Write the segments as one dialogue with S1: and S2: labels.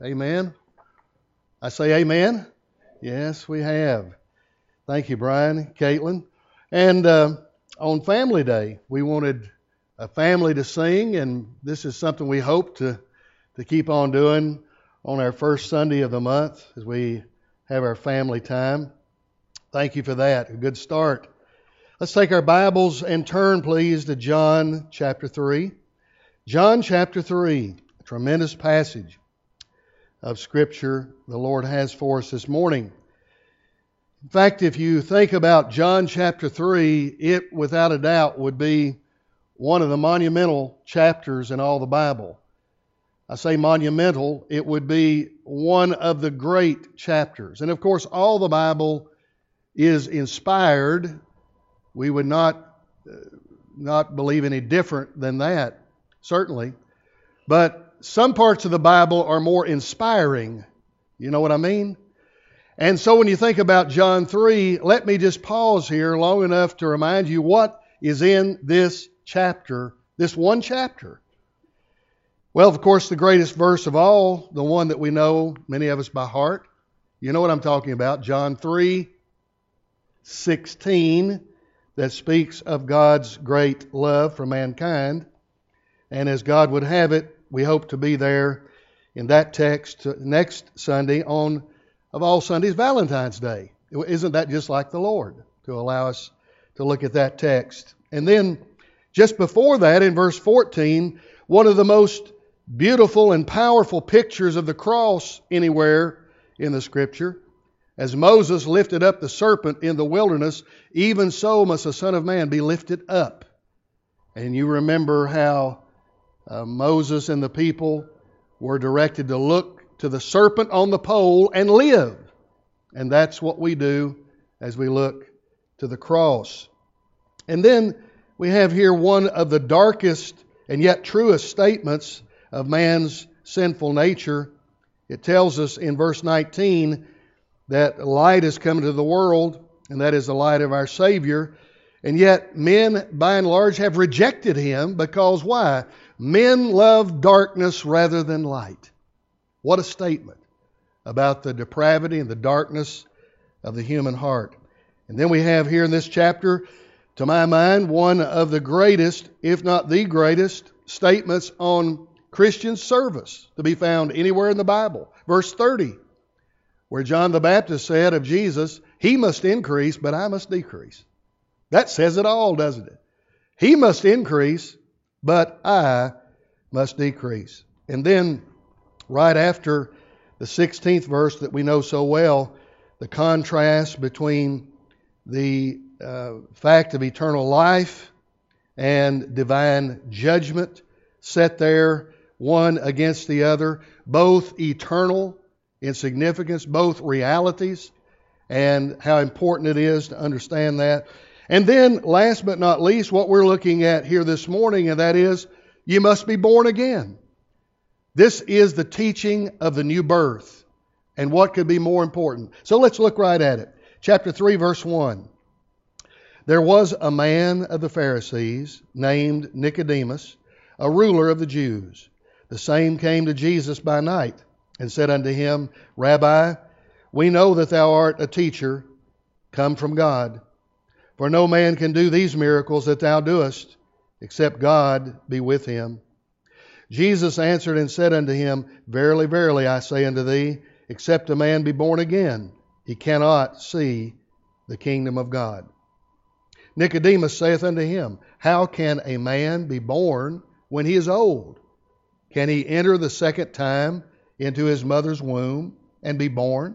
S1: Amen. I say amen. Yes, we have. Thank you, Brian, Caitlin. And on Family Day, we wanted a family to sing, and this is something we hope to keep on doing on our first Sunday of the month as we have our family time. Thank you for that. A good start. Let's take our Bibles and turn, please, to John chapter 3. John chapter 3, a tremendous passage of Scripture the Lord has for us this morning. In fact, if you think about John chapter 3, it without a doubt would be one of the monumental chapters in all the Bible. I say monumental, it would be one of the great chapters. And of course, all the Bible is inspired. We would not believe any different than that, certainly. But some parts of the Bible are more inspiring. You know what I mean? And so when you think about John 3, let me just pause here long enough to remind you what is in this chapter, this one chapter. Well, of course, the greatest verse of all, the one that we know, many of us by heart. You know what I'm talking about, John 3:16, that speaks of God's great love for mankind. And as God would have it, we hope to be there in that text next Sunday on, of all Sundays, Valentine's Day. Isn't that just like the Lord to allow us to look at that text? And then just before that, in verse 14, one of the most beautiful and powerful pictures of the cross anywhere in the Scripture. As Moses lifted up the serpent in the wilderness, even so must the Son of Man be lifted up. And you remember how Moses and the people were directed to look to the serpent on the pole and live. And that's what we do as we look to the cross. And then we have here one of the darkest and yet truest statements of man's sinful nature. It tells us in verse 19 that light has come into the world, and that is the light of our Savior. And yet men, by and large, have rejected Him because why? Men love darkness rather than light. What a statement about the depravity and the darkness of the human heart. And then we have here in this chapter, to my mind, one of the greatest, if not the greatest, statements on Christian service to be found anywhere in the Bible. Verse 30, where John the Baptist said of Jesus, He must increase, but I must decrease. That says it all, doesn't it? He must increase, but I must decrease. And then, right after the 16th verse that we know so well, the contrast between the fact of eternal life and divine judgment set there, one against the other, both eternal in significance, both realities, and how important it is to understand that. And then, last but not least, what we're looking at here this morning, and that is, you must be born again. This is the teaching of the new birth. And what could be more important? So let's look right at it. Chapter 3, verse 1. There was a man of the Pharisees named Nicodemus, a ruler of the Jews. The same came to Jesus by night and said unto him, Rabbi, we know that thou art a teacher come from God. For no man can do these miracles that thou doest, except God be with him. Jesus answered and said unto him, Verily, verily, I say unto thee, except a man be born again, he cannot see the kingdom of God. Nicodemus saith unto him, How can a man be born when he is old? Can he enter the second time into his mother's womb and be born?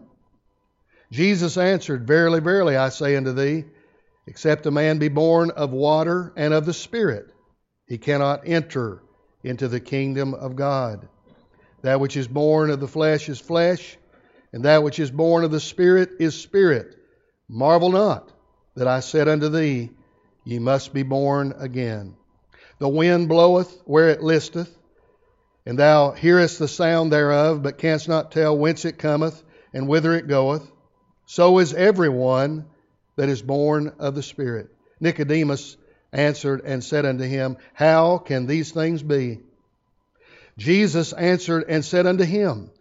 S1: Jesus answered, Verily, verily, I say unto thee, except a man be born of water and of the Spirit, he cannot enter into the kingdom of God. That which is born of the flesh is flesh, and that which is born of the Spirit is spirit. Marvel not that I said unto thee, Ye must be born again. The wind bloweth where it listeth, and thou hearest the sound thereof, but canst not tell whence it cometh and whither it goeth. So is every one that is born of the Spirit. Nicodemus answered and said unto him, How can these things be? Jesus answered and said unto him,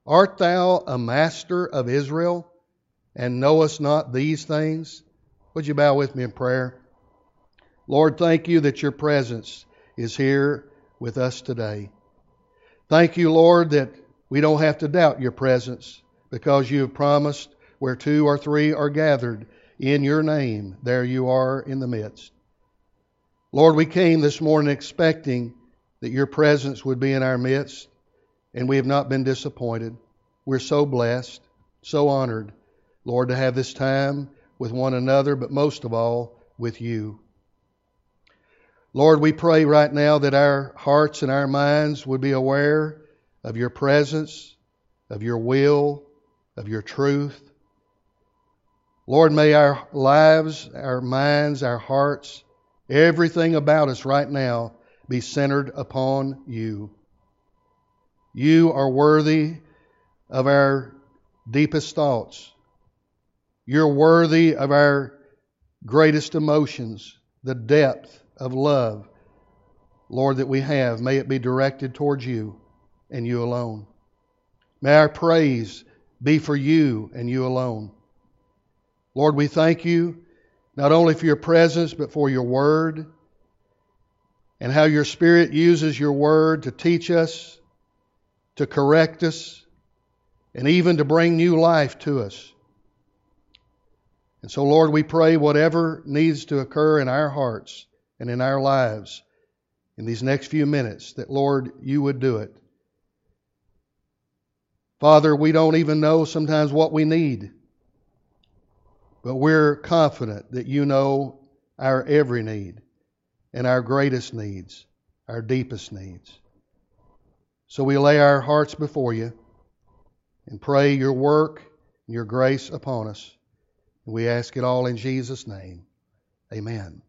S1: Art thou a master of Israel, and knowest not these things? Would you bow with me in prayer? Lord, thank you that your presence is here with us today. Thank you, Lord, that we don't have to doubt your presence, because you have promised where 2 or 3 are gathered in your name, there you are in the midst. Lord, we came this morning expecting that your presence would be in our midst, and we have not been disappointed. We're so blessed, so honored, Lord, to have this time with one another, but most of all, with you. Lord, we pray right now that our hearts and our minds would be aware of your presence, of your will, of your truth. Lord, may our lives, our minds, our hearts, everything about us right now be centered upon you. You are worthy of our deepest thoughts. You're worthy of our greatest emotions, the depth of love, Lord, that we have. May it be directed towards you and you alone. May our praise be for you and you alone. Lord, we thank you not only for your presence, but for your word, and how your Spirit uses your word to teach us, to correct us, and even to bring new life to us. And so, Lord, we pray whatever needs to occur in our hearts and in our lives in these next few minutes, that, Lord, you would do it. Father, we don't even know sometimes what we need, but we're confident that you know our every need and our greatest needs, our deepest needs. So we lay our hearts before you and pray your work and your grace upon us. And we ask it all in Jesus' name. Amen.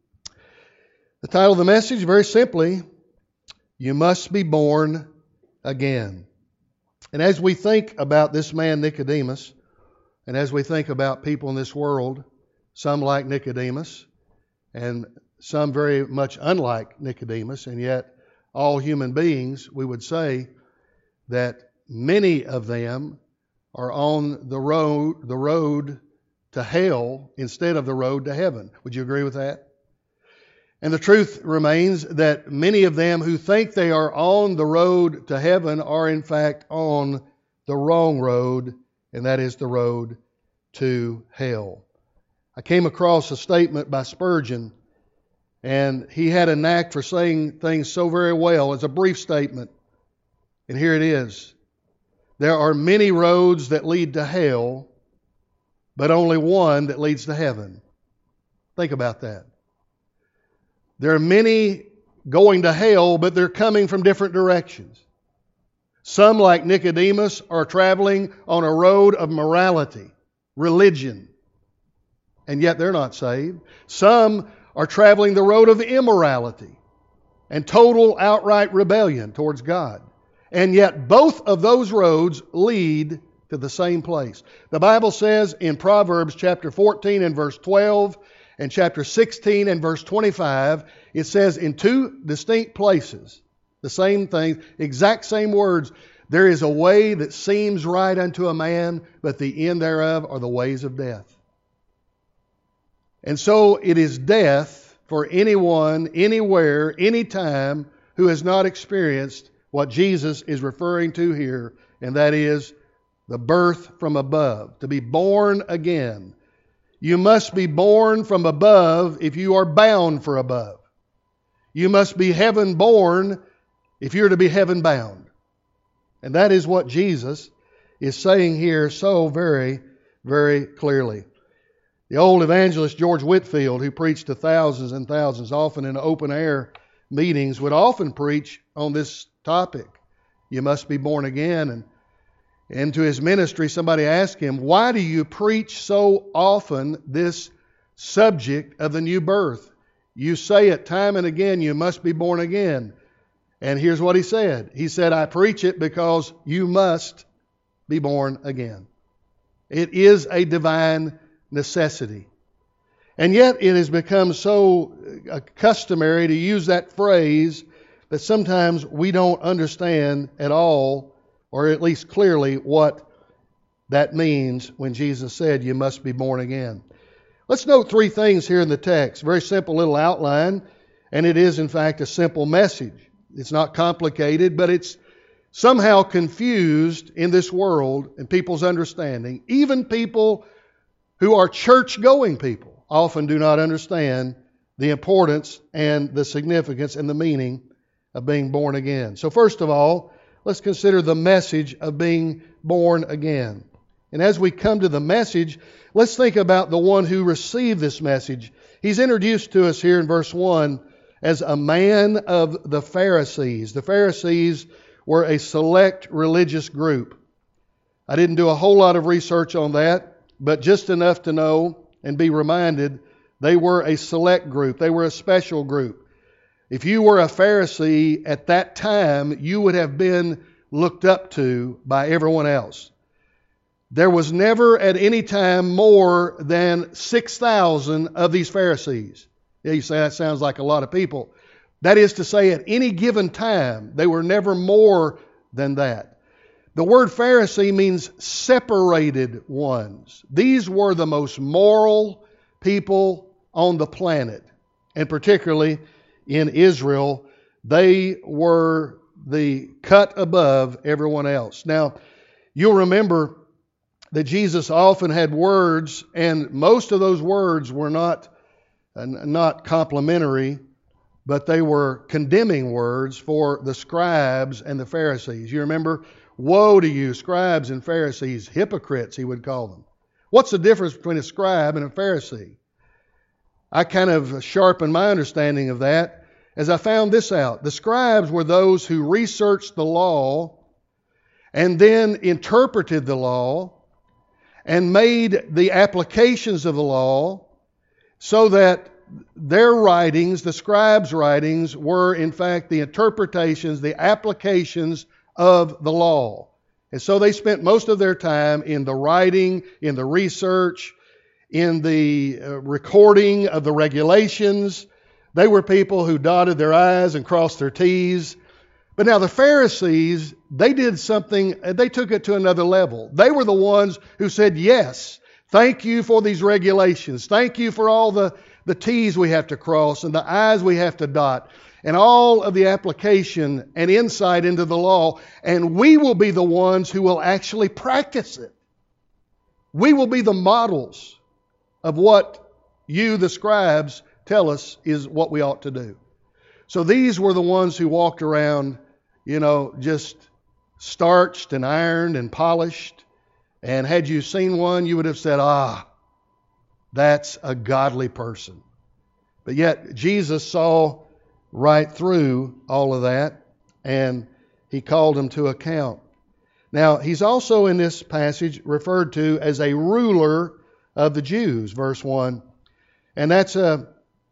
S1: The title of the message, very simply, You Must Be Born Again. And as we think about this man Nicodemus, and as we think about people in this world, some like Nicodemus, and some very much unlike Nicodemus, and yet all human beings, we would say that many of them are on the road to hell instead of the road to heaven. Would you agree with that? And the truth remains that many of them who think they are on the road to heaven are in fact on the wrong road, and that is the road to hell. I came across a statement by Spurgeon, and he had a knack for saying things so very well. It's a brief statement, and here it is. There are many roads that lead to hell, but only one that leads to heaven. Think about that. There are many going to hell, but they're coming from different directions. Some, like Nicodemus, are traveling on a road of morality, religion, and yet they're not saved. Some are traveling the road of immorality and total outright rebellion towards God. And yet both of those roads lead to the same place. The Bible says in Proverbs chapter 14 and verse 12 and chapter 16 and verse 25, it says in 2 distinct places, the same thing, exact same words. There is a way that seems right unto a man, but the end thereof are the ways of death. And so it is death for anyone, anywhere, anytime who has not experienced what Jesus is referring to here, and that is the birth from above, to be born again. You must be born from above if you are bound for above. You must be heaven born if you're to be heaven bound. And that is what Jesus is saying here so very, very clearly. The old evangelist George Whitefield, who preached to thousands and thousands, often in open air meetings, would often preach on this topic. You must be born again. And to his ministry, somebody asked him, why do you preach so often this subject of the new birth? You say it time and again, you must be born again. And here's what he said. He said, I preach it because you must be born again. It is a divine necessity. And yet it has become so customary to use that phrase that sometimes we don't understand at all or at least clearly, what that means when Jesus said you must be born again. Let's note three things here in the text. Very simple little outline, and it is in fact a simple message. It's not complicated, but it's somehow confused in this world and people's understanding. Even people who are church-going people often do not understand the importance and the significance and the meaning of being born again. So first of all, let's consider the message of being born again. And as we come to the message, let's think about the one who received this message. He's introduced to us here in verse 1 as a man of the Pharisees. The Pharisees were a select religious group. I didn't do a whole lot of research on that, but just enough to know and be reminded they were a select group. They were a special group. If you were a Pharisee at that time, you would have been looked up to by everyone else. There was never at any time more than 6,000 of these Pharisees. Yeah, you say that sounds like a lot of people. That is to say, at any given time, they were never more than that. The word Pharisee means separated ones. These were the most moral people on the planet, and particularly in Israel, they were the cut above everyone else. Now, you'll remember that Jesus often had words, and most of those words were not complimentary, but they were condemning words for the scribes and the Pharisees. You remember, woe to you, scribes and Pharisees, hypocrites, he would call them. What's the difference between a scribe and a Pharisee? I kind of sharpened my understanding of that as I found this out. The scribes were those who researched the law and then interpreted the law and made the applications of the law so that their writings, the scribes' writings, were in fact the interpretations, the applications of the law. And so they spent most of their time in the writing, in the research, in the recording of the regulations. They were people who dotted their I's and crossed their T's. But now the Pharisees, they did something, they took it to another level. They were the ones who said, yes, thank you for these regulations. Thank you for all the T's we have to cross and the I's we have to dot and all of the application and insight into the law. And we will be the ones who will actually practice it. We will be the models of what you, the scribes, tell us is what we ought to do. So these were the ones who walked around, just starched and ironed and polished. And had you seen one, you would have said, that's a godly person. But yet Jesus saw right through all of that, and he called them to account. Now, he's also in this passage referred to as a ruler of the Jews, verse 1. And that's a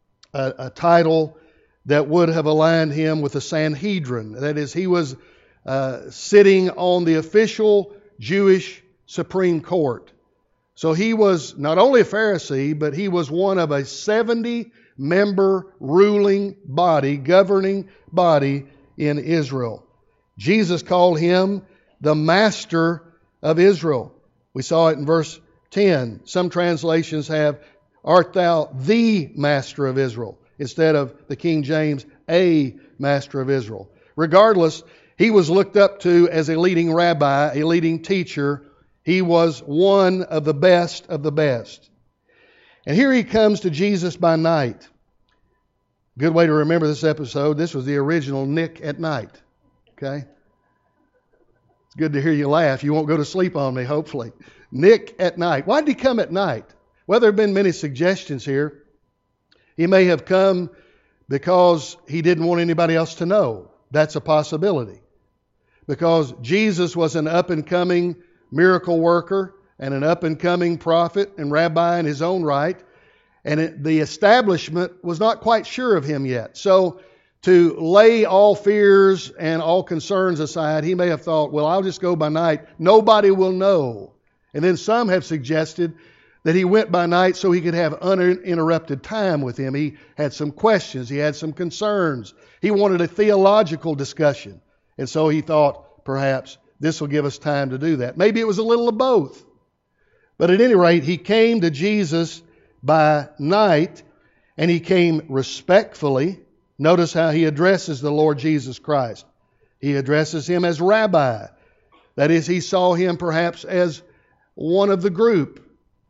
S1: title that would have aligned him with the Sanhedrin. That is, he was sitting on the official Jewish Supreme Court. So he was not only a Pharisee, but he was one of a 70-member ruling body, governing body in Israel. Jesus called him the Master of Israel. We saw it in verse 10. Some translations have, art thou the Master of Israel, instead of the King James, a Master of Israel. Regardless, he was looked up to as a leading rabbi, a leading teacher. He was one of the best of the best. And here he comes to Jesus by night. Good way to remember this episode. This was the original Nick at Night. Okay? It's good to hear you laugh. You won't go to sleep on me, hopefully. Nick at night. Why did he come at night? Well, there have been many suggestions here. He may have come because he didn't want anybody else to know. That's a possibility. Because Jesus was an up-and-coming miracle worker and an up-and-coming prophet and rabbi in his own right. And the establishment was not quite sure of him yet. So to lay all fears and all concerns aside, he may have thought, well, I'll just go by night. Nobody will know. And then some have suggested that he went by night so he could have uninterrupted time with him. He had some questions. He had some concerns. He wanted a theological discussion. And so he thought perhaps this will give us time to do that. Maybe it was a little of both. But at any rate, he came to Jesus by night, and he came respectfully. Notice how he addresses the Lord Jesus Christ. He addresses him as Rabbi. That is, he saw him perhaps as one of the group,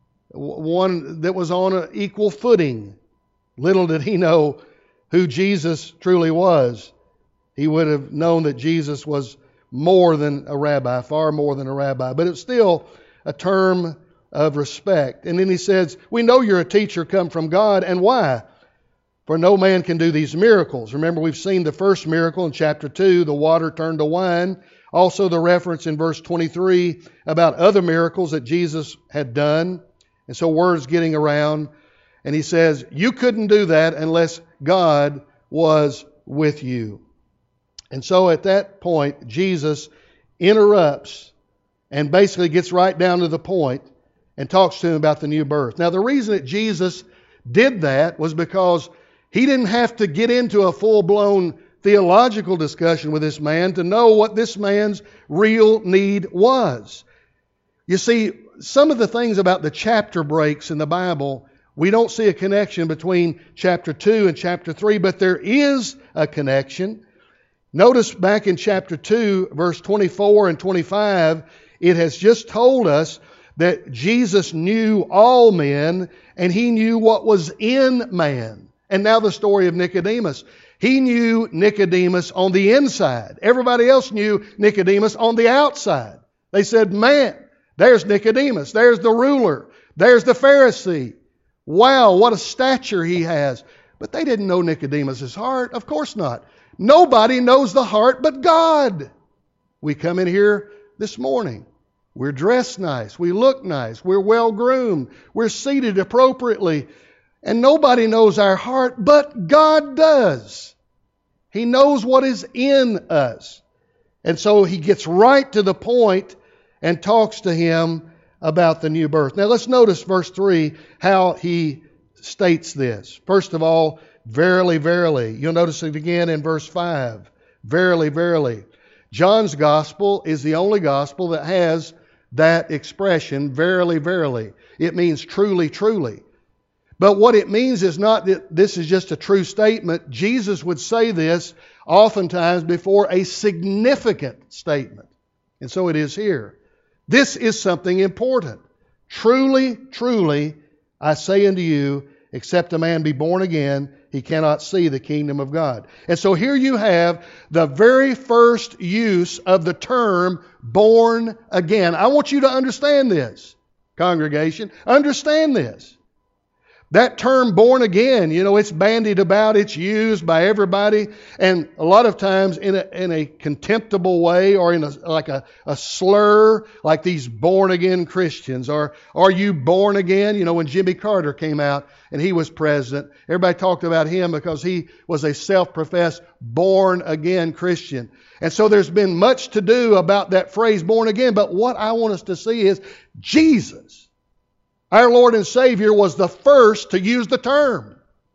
S1: one that was on an equal footing. Little did he know who Jesus truly was. He would have known that Jesus was more than a rabbi, far more than a rabbi. But it's still a term of respect. And then he says, we know you're a teacher come from God. And why? For no man can do these miracles. Remember, we've seen the first miracle in chapter 2, the water turned to wine. Also the reference in verse 23 about other miracles that Jesus had done. And so word's getting around. And he says, you couldn't do that unless God was with you. And so at that point, Jesus interrupts and basically gets right down to the point and talks to him about the new birth. Now, the reason that Jesus did that was because he didn't have to get into a full-blown theological discussion with this man to know what this man's real need was. You see, some of the things about the chapter breaks in the Bible, we don't see a connection between chapter 2 and chapter 3, but there is a connection. Notice back in chapter 2, verse 24 and 25, it has just told us that Jesus knew all men and he knew what was in man. And now the story of Nicodemus. He knew Nicodemus on the inside. Everybody else knew Nicodemus on the outside. They said, man, there's Nicodemus. There's the ruler. There's the Pharisee. Wow, what a stature he has. But they didn't know Nicodemus' heart. Of course not. Nobody knows the heart but God. We come in here this morning. We're dressed nice. We look nice. We're well groomed. We're seated appropriately. And nobody knows our heart but God does. He knows what is in us. And so he gets right to the point and talks to him about the new birth. Now let's notice verse 3, how he states this. First of all, verily, verily. You'll notice it again in verse 5. Verily, verily. John's gospel is the only gospel that has that expression, verily, verily. It means truly, truly. But what it means is not that this is just a true statement. Jesus would say this oftentimes before a significant statement. And so it is here. This is something important. Truly, truly, I say unto you, except a man be born again, he cannot see the kingdom of God. And so here you have the very first use of the term born again. I want you to understand this, congregation. Understand this. That term born again, it's bandied about, it's used by everybody, and a lot of times in a contemptible way or in a slur, like these born again Christians. Or are you born again? When Jimmy Carter came out and he was president, everybody talked about him because he was a self-professed born again Christian. And so there's been much to do about that phrase born again, but what I want us to see is Jesus, our Lord and Savior, was the first to use the term.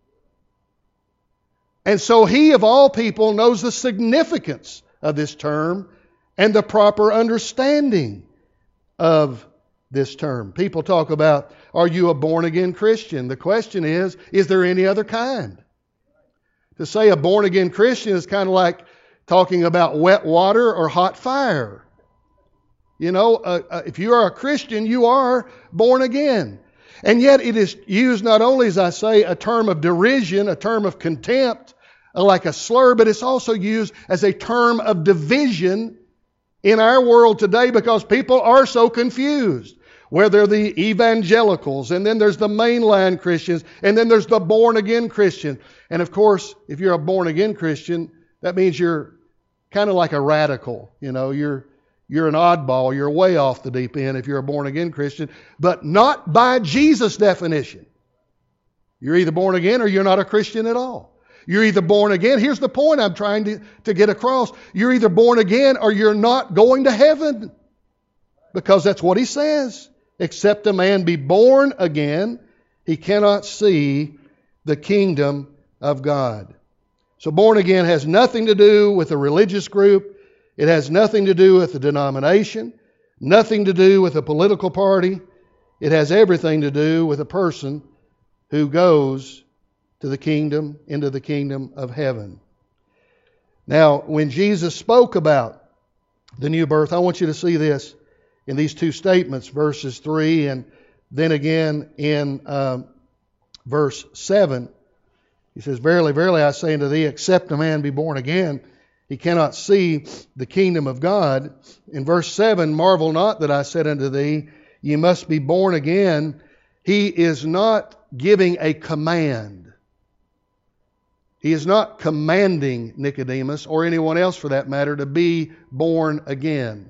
S1: And so He, of all people, knows the significance of this term and the proper understanding of this term. People talk about, are you a born-again Christian? The question is there any other kind? To say a born-again Christian is kind of like talking about wet water or hot fire. If you are a Christian, you are born again. And yet it is used not only, as I say, a term of derision, a term of contempt, like a slur, but it's also used as a term of division in our world today because people are so confused. Where they're the evangelicals, and then there's the mainline Christians, and then there's the born-again Christian. And of course, if you're a born-again Christian, that means you're kind of like a radical. You're an oddball. You're way off the deep end if you're a born-again Christian, but not by Jesus' definition. You're either born again or you're not a Christian at all. You're either born again. Here's the point I'm trying to get across. You're either born again or you're not going to heaven. Because that's what He says. Except a man be born again, he cannot see the kingdom of God. So born again has nothing to do with a religious group. It has nothing to do with a denomination, nothing to do with a political party. It has everything to do with a person who goes to the kingdom, into the kingdom of heaven. Now, when Jesus spoke about the new birth, I want you to see this in these two statements, verses 3 and then again in verse 7. He says, Verily, verily, I say unto thee, except a man be born again, he cannot see the kingdom of God. In verse 7, Marvel not that I said unto thee, ye must be born again. He is not giving a command. He is not commanding Nicodemus, or anyone else for that matter, to be born again.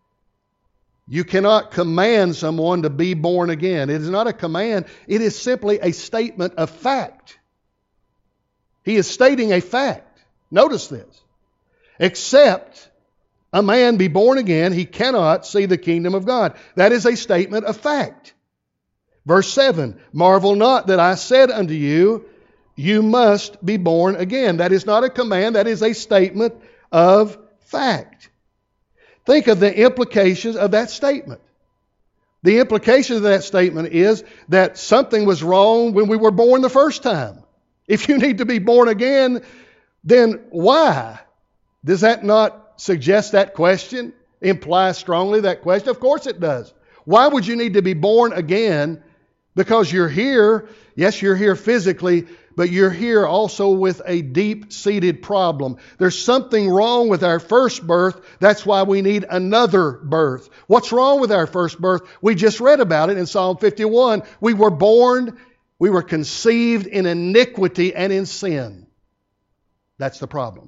S1: You cannot command someone to be born again. It is not a command. It is simply a statement of fact. He is stating a fact. Notice this. Except a man be born again, he cannot see the kingdom of God. That is a statement of fact. Verse 7, Marvel not that I said unto you, you must be born again. That is not a command, that is a statement of fact. Think of the implications of that statement. The implication of that statement is that something was wrong when we were born the first time. If you need to be born again, then why? Does that not suggest that question? Imply strongly that question? Of course it does. Why would you need to be born again? Because you're here. Yes, you're here physically, but you're here also with a deep-seated problem. There's something wrong with our first birth. That's why we need another birth. What's wrong with our first birth? We just read about it in Psalm 51. We were born, we were conceived in iniquity and in sin. That's the problem.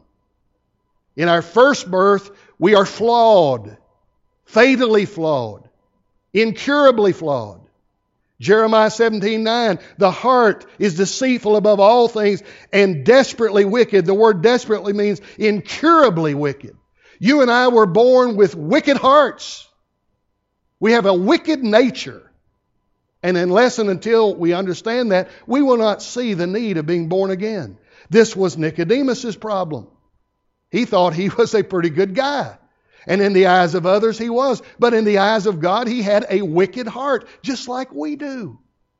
S1: In our first birth, we are flawed, fatally flawed, incurably flawed. Jeremiah 17:9, the heart is deceitful above all things and desperately wicked. The word desperately means incurably wicked. You and I were born with wicked hearts. We have a wicked nature. And unless and until we understand that, we will not see the need of being born again. This was Nicodemus' problem. He thought he was a pretty good guy. And in the eyes of others, he was. But in the eyes of God, he had a wicked heart, just like we do.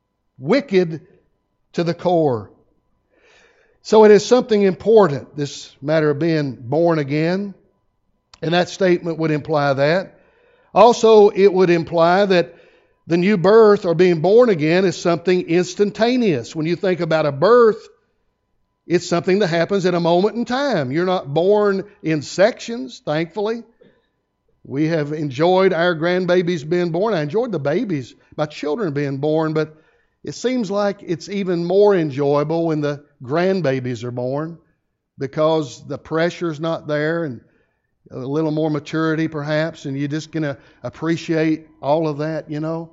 S1: Wicked to the core. So it is something important, this matter of being born again. And that statement would imply that. Also, it would imply that the new birth or being born again is something instantaneous. When you think about a birth, it's something that happens at a moment in time. You're not born in sections, thankfully. We have enjoyed our grandbabies being born. I enjoyed the babies, my children being born, but it seems like it's even more enjoyable when the grandbabies are born because the pressure's not there and a little more maturity perhaps, and you're just going to appreciate all of that, you know.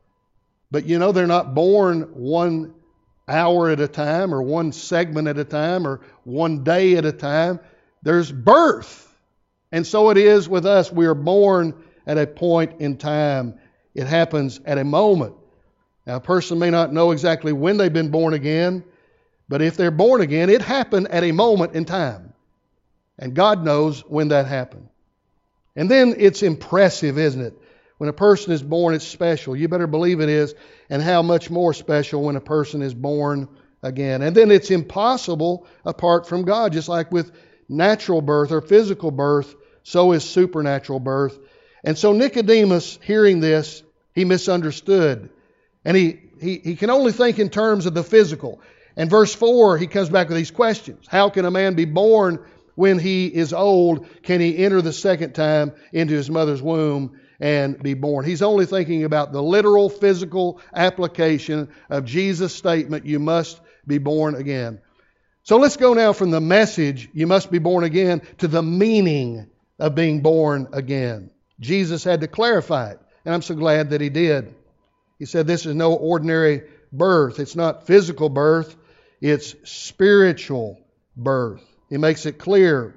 S1: But you know, they're not born 1 hour at a time or one segment at a time or one day at a time. There's birth. And so it is with us. We are born at a point in time. It happens at a moment. Now, a person may not know exactly when they've been born again, but if they're born again, it happened at a moment in time. And God knows when that happened. And then it's impressive, isn't it? When a person is born, it's special. You better believe it is. And how much more special when a person is born again. And then it's impossible apart from God. Just like with natural birth or physical birth, so is supernatural birth. And so Nicodemus, hearing this, he misunderstood. And he can only think in terms of the physical. And verse 4, he comes back with these questions. How can a man be born when he is old? Can he enter the second time into his mother's womb and be born? He's only thinking about the literal physical application of Jesus' statement, you must be born again. So let's go now from the message, you must be born again, to the meaning of being born again. Jesus had to clarify it, and I'm so glad that He did. He said this is no ordinary birth. It's not physical birth, it's spiritual birth. He makes it clear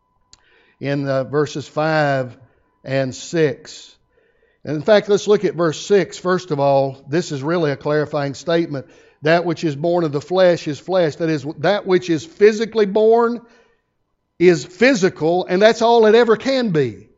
S1: in verses 5 and 6. And in fact, let's look at verse 6. First of all, this is really a clarifying statement. That which is born of the flesh is flesh. That is, that which is physically born is physical, and that's all it ever can be.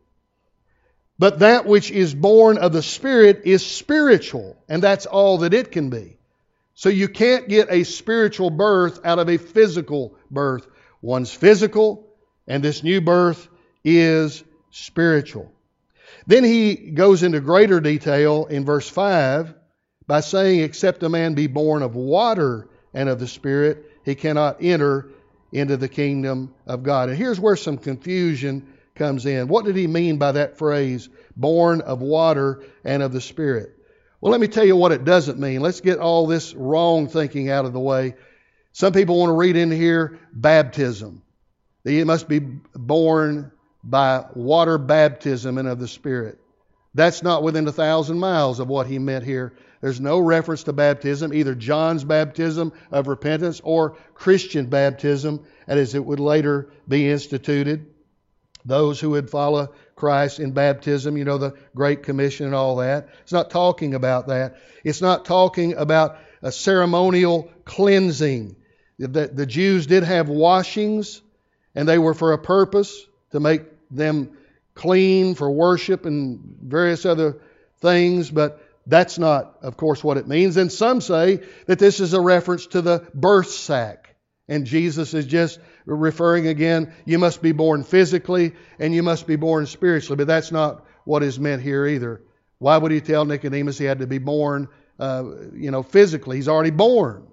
S1: But that which is born of the Spirit is spiritual, and that's all that it can be. So you can't get a spiritual birth out of a physical birth. One's physical, and this new birth is spiritual. Then he goes into greater detail in verse 5 by saying, except a man be born of water and of the Spirit, he cannot enter into the kingdom of God. And here's where some confusion comes in. What did he mean by that phrase, born of water and of the Spirit? Well, let me tell you what it doesn't mean. Let's get all this wrong thinking out of the way. Some people want to read in here baptism. He must be born by water baptism and of the Spirit. That's not within 1,000 miles of what he meant here. There's no reference to baptism, either John's baptism of repentance or Christian baptism, as it would later be instituted. Those who would follow Christ in baptism, you know, the Great Commission and all that. It's not talking about that. It's not talking about a ceremonial cleansing. The Jews did have washings, and they were for a purpose, to make them clean for worship and various other things, but that's not, of course, what it means. And some say that this is a reference to the birth sack. And Jesus is just referring again, you must be born physically and you must be born spiritually. But that's not what is meant here either. Why would he tell Nicodemus he had to be born physically? He's already born.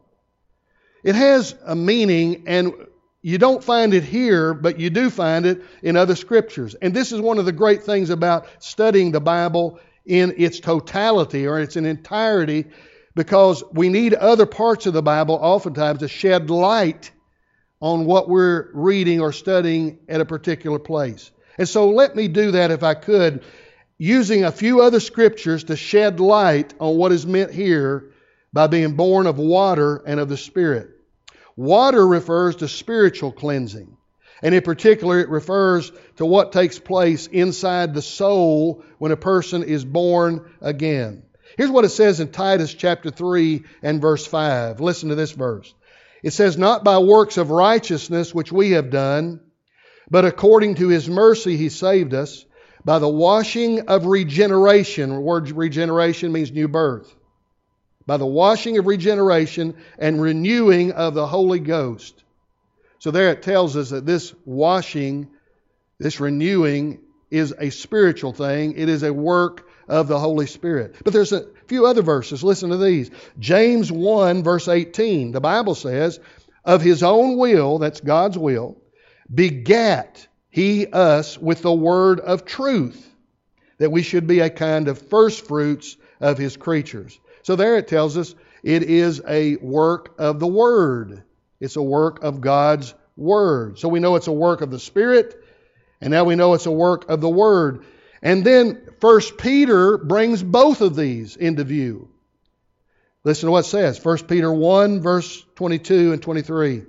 S1: It has a meaning, and you don't find it here, but you do find it in other scriptures. And this is one of the great things about studying the Bible in its totality or its entirety, because we need other parts of the Bible oftentimes to shed light on what we're reading or studying at a particular place. And so let me do that, if I could, using a few other scriptures to shed light on what is meant here by being born of water and of the Spirit. Water refers to spiritual cleansing. And in particular, it refers to what takes place inside the soul when a person is born again. Here's what it says in Titus chapter 3 and verse 5. Listen to this verse. It says, not by works of righteousness which we have done, but according to His mercy He saved us, by the washing of regeneration. The word regeneration means new birth. By the washing of regeneration and renewing of the Holy Ghost. So there it tells us that this washing, this renewing, is a spiritual thing. It is a work of the Holy Spirit. But there's a few other verses. Listen to these. James 1 verse 18. The Bible says, of His own will, that's God's will, begat He us with the word of truth, that we should be a kind of first fruits of His creatures. So there it tells us it is a work of the Word. It's a work of God's Word. So we know it's a work of the Spirit, and now we know it's a work of the Word. And then 1 Peter brings both of these into view. Listen to what it says. 1 Peter 1 verse 22 and 23.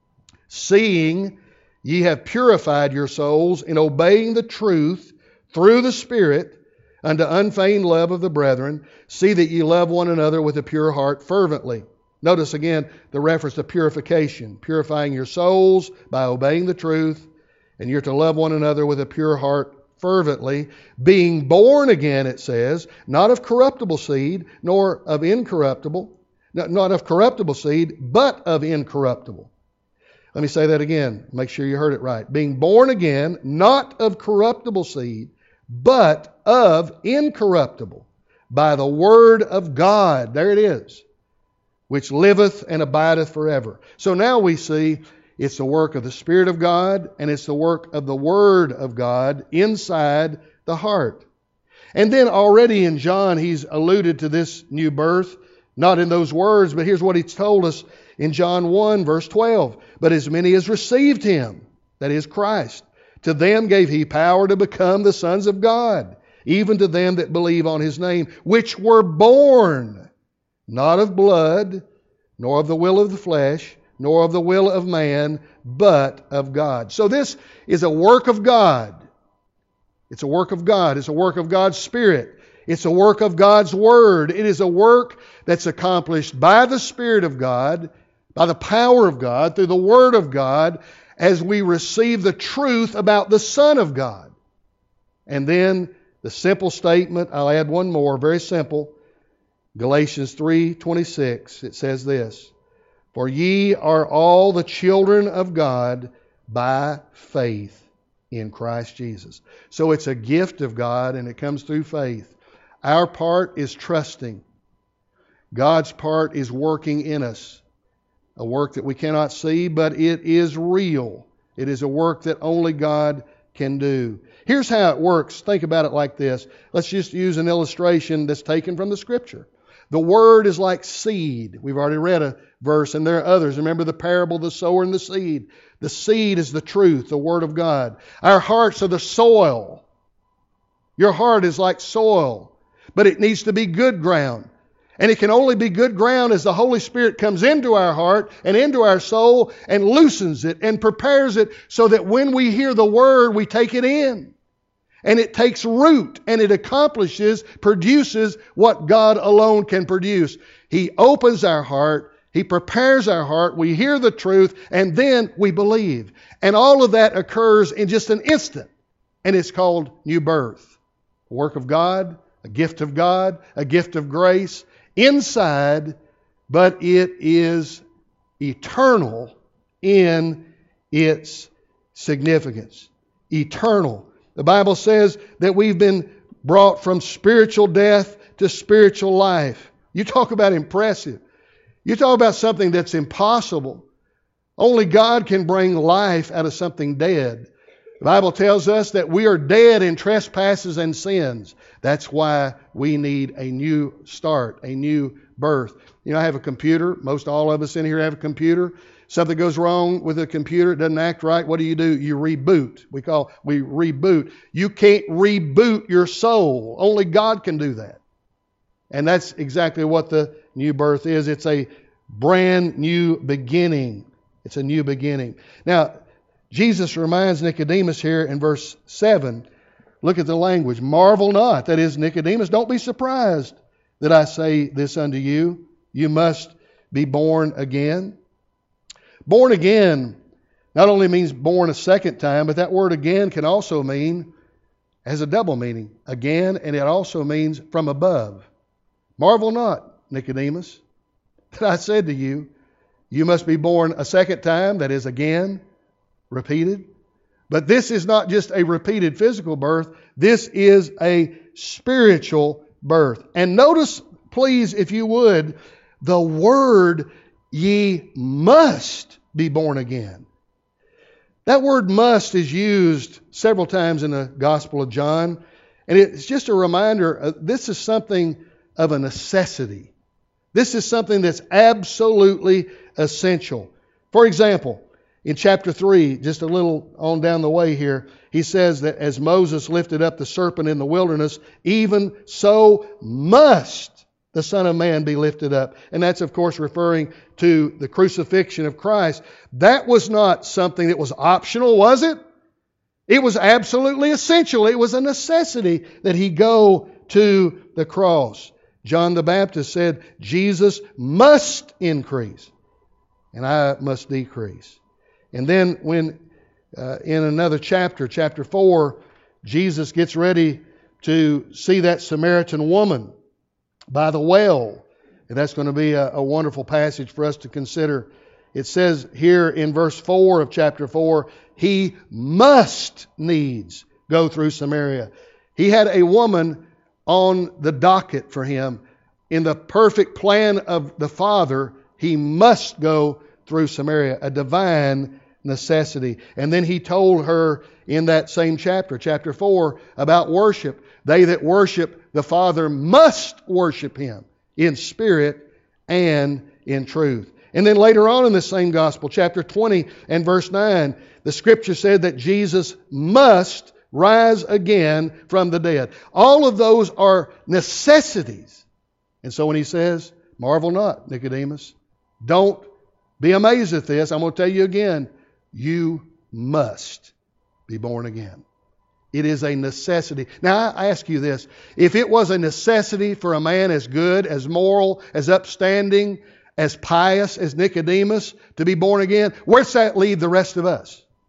S1: Seeing ye have purified your souls in obeying the truth through the Spirit, unto unfeigned love of the brethren, see that ye love one another with a pure heart fervently. Notice again the reference to purification, purifying your souls by obeying the truth, and you're to love one another with a pure heart fervently, being born again, it says, not of corruptible seed, nor of incorruptible, not of corruptible seed, but of incorruptible. Let me say that again, make sure you heard it right. Being born again, not of corruptible seed, but of incorruptible, by the word of God. There it is. Which liveth and abideth forever. So now we see it's the work of the Spirit of God, and it's the work of the Word of God inside the heart. And then already in John, he's alluded to this new birth, not in those words, but here's what he's told us in John 1 verse 12. But as many as received Him, that is Christ, to them gave He power to become the sons of God, even to them that believe on His name, which were born, not of blood, nor of the will of the flesh, nor of the will of man, but of God. So this is a work of God. It's a work of God. It's a work of God's Spirit. It's a work of God's Word. It is a work that's accomplished by the Spirit of God, by the power of God, through the Word of God, as we receive the truth about the Son of God. And then the simple statement, I'll add one more, very simple. Galatians 3:26, it says this, "For ye are all the children of God by faith in Christ Jesus." So it's a gift of God and it comes through faith. Our part is trusting. God's part is working in us. A work that we cannot see, but it is real. It is a work that only God can do. Here's how it works. Think about it like this. Let's just use an illustration that's taken from the Scripture. The Word is like seed. We've already read a verse, and there are others. Remember the parable of the sower and the seed. The seed is the truth, the Word of God. Our hearts are the soil. Your heart is like soil, but it needs to be good ground. And it can only be good ground as the Holy Spirit comes into our heart and into our soul and loosens it and prepares it so that when we hear the Word, we take it in. And it takes root and it accomplishes, produces what God alone can produce. He opens our heart, He prepares our heart, we hear the truth, and then we believe. And all of that occurs in just an instant. And it's called new birth. A work of God, a gift of God, a gift of grace. Inside, but it is eternal in its significance. Eternal. The Bible says that we've been brought from spiritual death to spiritual life. You talk about impressive. You talk about something that's impossible. Only God can bring life out of something dead. The Bible tells us that we are dead in trespasses and sins. That's why we need a new start, a new birth. You know, I have a computer. Most all of us in here have a computer. Something goes wrong with the computer, it doesn't act right. What do? You reboot. We reboot. You can't reboot your soul. Only God can do that. And that's exactly what the new birth is. It's a brand new beginning. It's a new beginning. Now, Jesus reminds Nicodemus here in verse 7, look at the language, "Marvel not," that is, Nicodemus, don't be surprised that I say this unto you. You must be born again. Born again not only means born a second time, but that word again can also mean, has a double meaning, again, and it also means from above. Marvel not, Nicodemus, that I said to you, you must be born a second time, that is again, repeated. But this is not just a repeated physical birth. This is a spiritual birth. And notice, please, if you would, the word ye must be born again. That word must is used several times in the Gospel of John. And it's just a reminder, this is something of a necessity. This is something that's absolutely essential. For example, in chapter 3, just a little on down the way here, he says that as Moses lifted up the serpent in the wilderness, even so must the Son of Man be lifted up. And that's, of course, referring to the crucifixion of Christ. That was not something that was optional, was it? It was absolutely essential. It was a necessity that He go to the cross. John the Baptist said, Jesus must increase and I must decrease. And then when in another chapter, chapter 4, Jesus gets ready to see that Samaritan woman by the well. And that's going to be a wonderful passage for us to consider. It says here in verse 4 of chapter 4, He must needs go through Samaria. He had a woman on the docket for Him. In the perfect plan of the Father, He must go through Samaria, a divine necessity. And then He told her in that same chapter, chapter 4, about worship. They that worship the Father must worship Him in spirit and in truth. And then later on in the same gospel, chapter 20 and verse 9, the Scripture said that Jesus must rise again from the dead. All of those are necessities. And so when He says, marvel not, Nicodemus, don't be amazed at this. I'm going to tell you again, you must be born again. It is a necessity. Now, I ask you this. If it was a necessity for a man as good, as moral, as upstanding, as pious as Nicodemus to be born again, where's that leave the rest of us?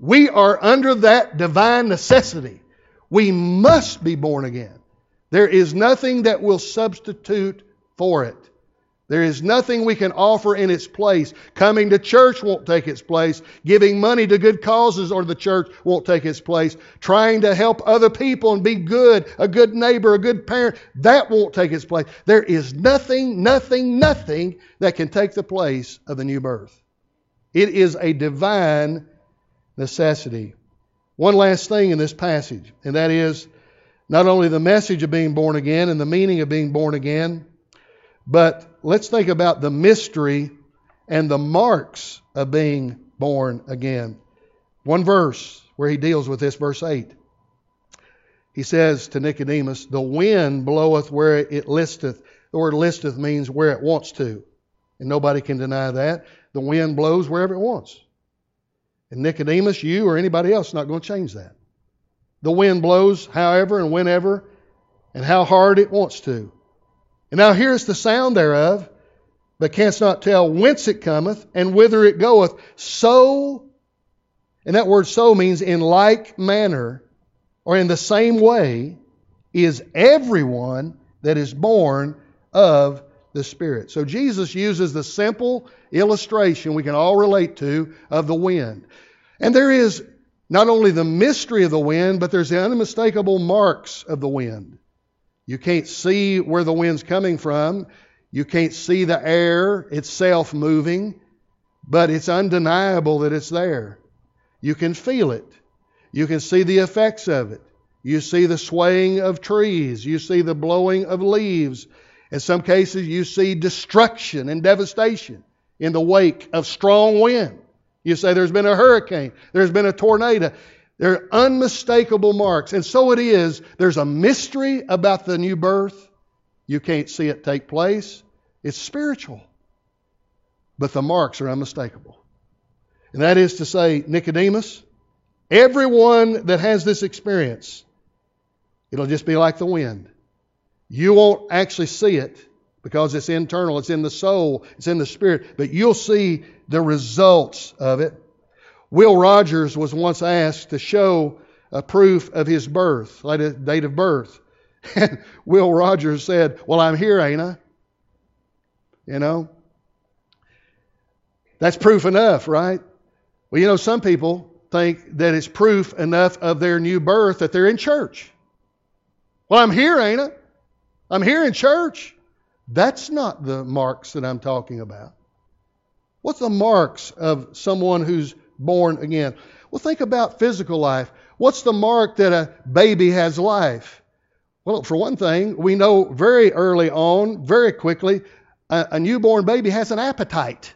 S1: We are under that divine necessity. We must be born again. There is nothing that will substitute for it. There is nothing we can offer in its place. Coming to church won't take its place. Giving money to good causes or the church won't take its place. Trying to help other people and be good, a good neighbor, a good parent, that won't take its place. There is nothing that can take the place of the new birth. It is a divine necessity. One last thing in this passage, and that is not only the message of being born again and the meaning of being born again, but let's think about the mystery and the marks of being born again. One verse where he deals with this, verse 8. He says to Nicodemus, the wind bloweth where it listeth. The word listeth means where it wants to. And nobody can deny that. The wind blows wherever it wants. And Nicodemus, you or anybody else is not going to change that. The wind blows however and whenever and how hard it wants to. And now here's the sound thereof, but canst not tell whence it cometh and whither it goeth. So, and that word so means in like manner or in the same way is everyone that is born of the Spirit. So Jesus uses the simple illustration we can all relate to of the wind. And there is not only the mystery of the wind, but there's the unmistakable marks of the wind. You can't see where the wind's coming from. You can't see the air itself moving, but it's undeniable that it's there. You can feel it. You can see the effects of it. You see the swaying of trees. You see the blowing of leaves. In some cases, you see destruction and devastation in the wake of strong wind. You say there's been a hurricane. There's been a tornado. There are unmistakable marks. And so it is. There's a mystery about the new birth. You can't see it take place. It's spiritual. But the marks are unmistakable. And that is to say, Nicodemus, everyone that has this experience, it'll just be like the wind. You won't actually see it because it's internal. It's in the soul. It's in the spirit. But you'll see the results of it. Will Rogers was once asked to show a proof of his birth, like a date of birth. And Will Rogers said, well, I'm here, ain't I? You know? That's proof enough, right? Well, you know, some people think that it's proof enough of their new birth that they're in church. Well, I'm here, ain't I? I'm here in church. That's not the marks that I'm talking about. What's the marks of someone who's born again? Well, think about physical life. What's the mark that a baby has life? Well, for one thing, we know very early on, very quickly, a newborn baby has an appetite.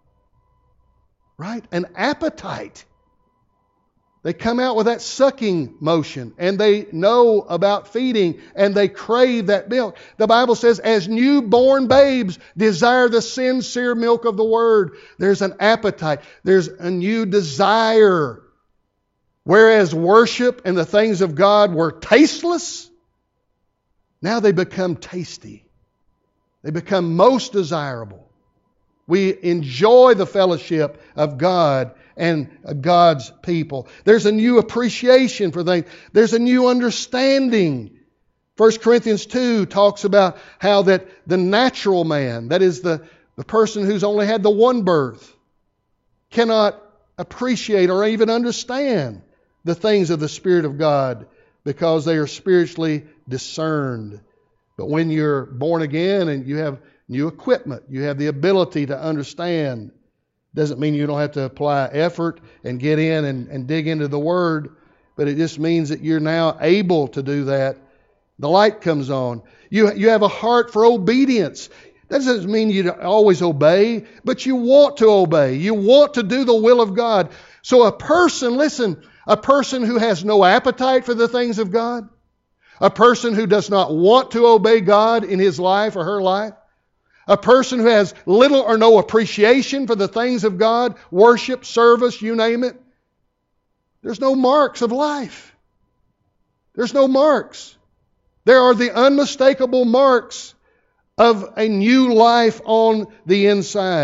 S1: Right? An appetite. They come out with that sucking motion and they know about feeding and they crave that milk. The Bible says, as newborn babes desire the sincere milk of the Word. There's an appetite. There's a new desire. Whereas worship and the things of God were tasteless, now they become tasty. They become most desirable. We enjoy the fellowship of God and God's people. There's a new appreciation for things. There's a new understanding. 1 Corinthians 2 talks about how that the natural man, that is the person who's only had the one birth, cannot appreciate or even understand the things of the Spirit of God because they are spiritually discerned. But when you're born again and you have new equipment, you have the ability to understand. Doesn't mean you don't have to apply effort and get in and dig into the Word, but it just means that you're now able to do that. The light comes on. You have a heart for obedience. That doesn't mean you always obey, but you want to obey. You want to do the will of God. So a person who has no appetite for the things of God, a person who does not want to obey God in his life or her life, a person who has little or no appreciation for the things of God, worship, service, you name it, there's no marks of life. There's no marks. There are the unmistakable marks of a new life on the inside.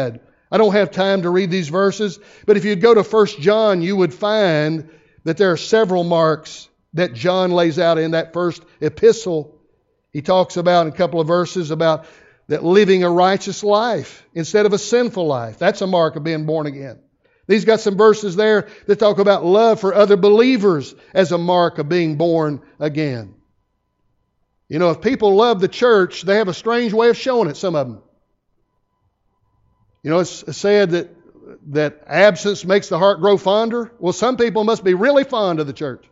S1: I don't have time to read these verses, but if you'd go to 1 John, you would find that there are several marks that John lays out in that first epistle. He talks about in a couple of verses about that living a righteous life instead of a sinful life. That's a mark of being born again. He's got some verses there that talk about love for other believers as a mark of being born again. You know, if people love the church, they have a strange way of showing it, some of them. You know, it's said that absence makes the heart grow fonder. Well, some people must be really fond of the church.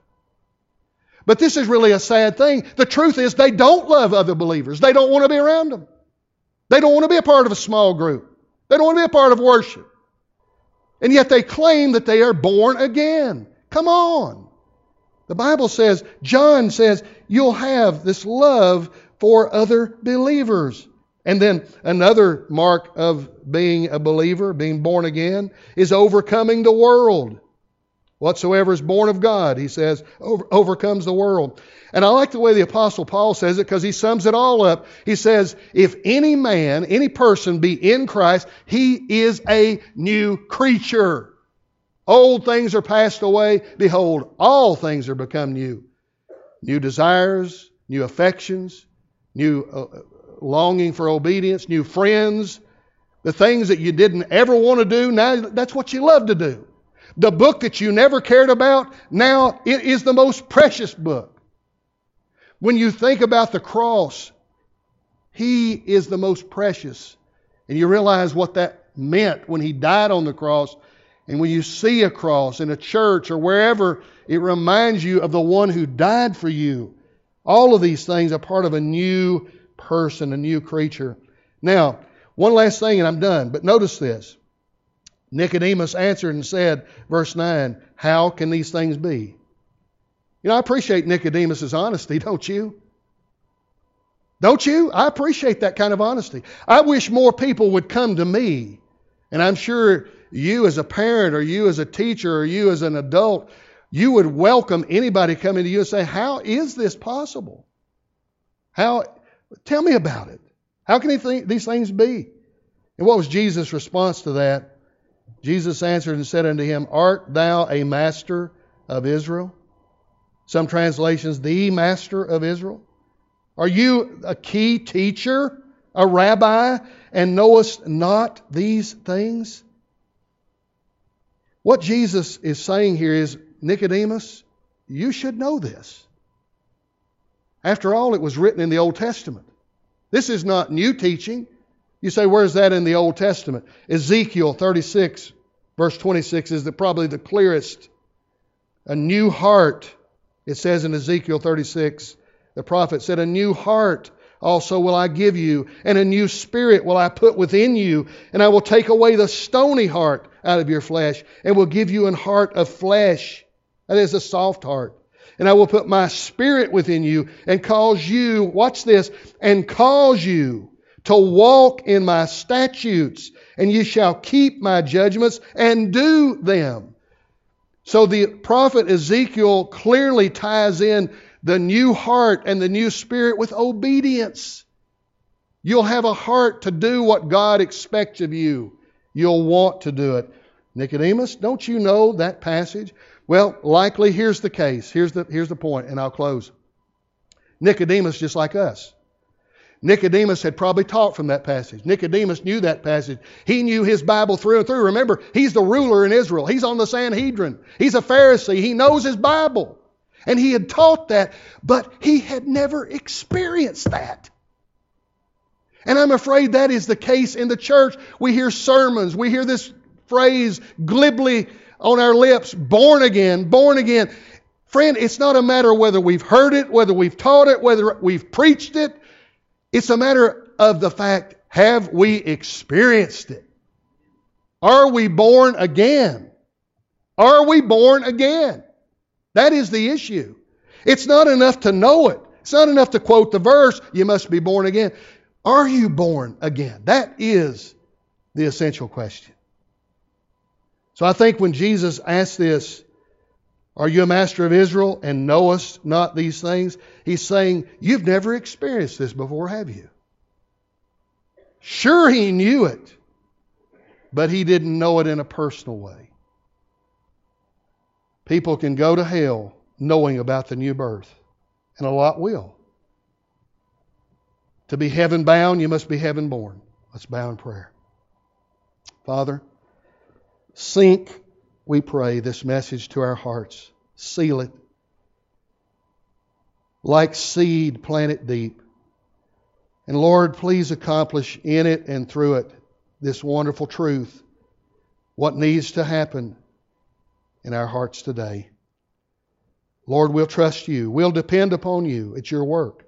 S1: But this is really a sad thing. The truth is they don't love other believers. They don't want to be around them. They don't want to be a part of a small group. They don't want to be a part of worship. And yet they claim that they are born again. Come on. The Bible says, John says, you'll have this love for other believers. And then another mark of being a believer, being born again, is overcoming the world. Whatsoever is born of God, he says, overcomes the world. And I like the way the Apostle Paul says it because he sums it all up. He says, if any man, any person be in Christ, he is a new creature. Old things are passed away. Behold, all things are become new. New desires, new affections, new longing for obedience, new friends. The things that you didn't ever want to do, now that's what you love to do. The book that you never cared about, now it is the most precious book. When you think about the cross, He is the most precious. And you realize what that meant when He died on the cross. And when you see a cross in a church or wherever, it reminds you of the one who died for you. All of these things are part of a new person, a new creature. Now, one last thing and I'm done. But notice this. Nicodemus answered and said, verse 9, how can these things be? You know, I appreciate Nicodemus' honesty, don't you? Don't you? I appreciate that kind of honesty. I wish more people would come to me. And I'm sure you as a parent or you as a teacher or you as an adult, you would welcome anybody coming to you and say, how is this possible? Tell me about it. How can these things be? And what was Jesus' response to that? Jesus answered and said unto him, art thou a master of Israel? Some translations, the master of Israel. Are you a key teacher, a rabbi, and knowest not these things? What Jesus is saying here is, Nicodemus, you should know this. After all, it was written in the Old Testament. This is not new teaching. You say, where's that in the Old Testament? Ezekiel 36, verse 26 is probably the clearest. A new heart, it says in Ezekiel 36, the prophet said, a new heart also will I give you, and a new spirit will I put within you, and I will take away the stony heart out of your flesh, and will give you an heart of flesh, that is a soft heart. And I will put my spirit within you, and cause you, watch this, and cause you to walk in my statutes, and you shall keep my judgments and do them. So the prophet Ezekiel clearly ties in the new heart and the new spirit with obedience. You'll have a heart to do what God expects of you. You'll want to do it. Nicodemus, don't you know that passage? Well, likely here's the case. Here's the point, and I'll close. Nicodemus, just like us. Nicodemus had probably taught from that passage. Nicodemus knew that passage. He knew his Bible through and through. Remember, he's the ruler in Israel. He's on the Sanhedrin. He's a Pharisee. He knows his Bible. And he had taught that, but he had never experienced that. And I'm afraid that is the case in the church. We hear sermons. We hear this phrase glibly on our lips, born again, born again. Friend, it's not a matter of whether we've heard it, whether we've taught it, whether we've preached it. It's a matter of the fact, have we experienced it? Are we born again? Are we born again? That is the issue. It's not enough to know it. It's not enough to quote the verse, you must be born again. Are you born again? That is the essential question. So I think when Jesus asked this, are you a master of Israel and knowest not these things? He's saying, you've never experienced this before, have you? Sure, he knew it. but he didn't know it in a personal way. People can go to hell knowing about the new birth, and a lot will. To be heaven bound, you must be heaven born. Let's bow in prayer. Father, sink, we pray, this message to our hearts. Seal it. Like seed, plant it deep. And Lord, please accomplish in it and through it this wonderful truth, what needs to happen in our hearts today. Lord, we'll trust you. We'll depend upon you. It's your work.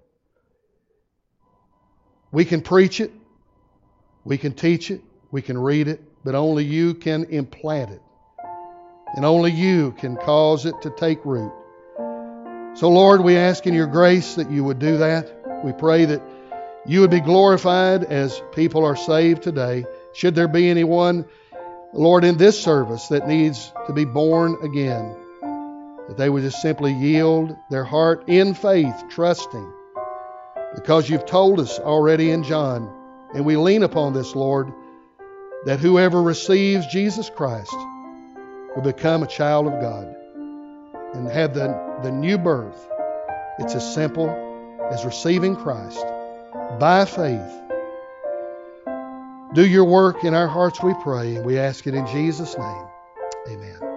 S1: We can preach it. We can teach it. We can read it. But only you can implant it. And only you can cause it to take root. So Lord, we ask in your grace that you would do that. We pray that you would be glorified as people are saved today. Should there be anyone, Lord, in this service that needs to be born again, that they would just simply yield their heart in faith, trusting, because you've told us already in John, and we lean upon this, Lord, that whoever receives Jesus Christ will become a child of God and have the new birth. It's as simple as receiving Christ by faith. Do your work in our hearts, we pray, and we ask it in Jesus' name. Amen.